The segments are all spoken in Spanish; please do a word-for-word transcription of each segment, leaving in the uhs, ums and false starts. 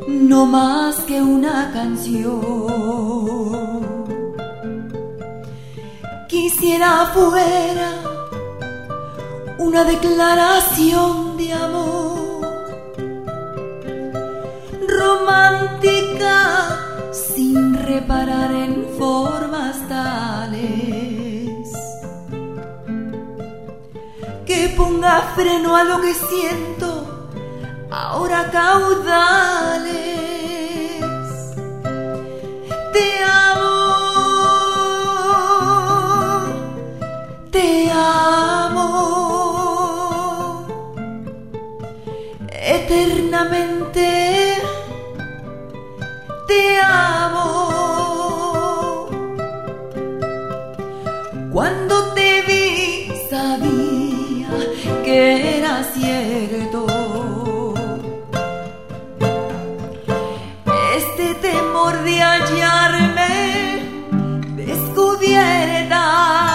no más que una canción. Quisiera fuera una declaración de amor, romántica sin reparar en formas tales que ponga freno a lo que siento ahora caudales. Te amo, te amo eternamente, te amo. Cuando te vi sabía que era cierto. Este temor de hallarme descubierta,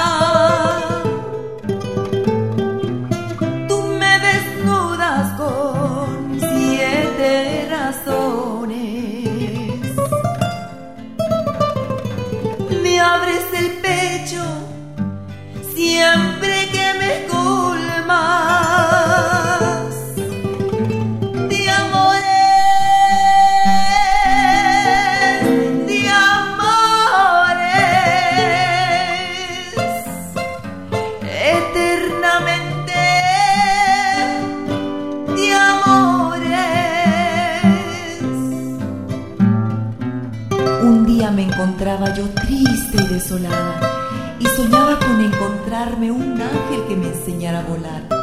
tú me desnudas con siete razones, me abres el pecho siempre que me colmas de amores, de amores, eternamente de amores. Un día me encontraba yo triste y desolada y soñaba con encontrarme un ángel que me enseñara a volar.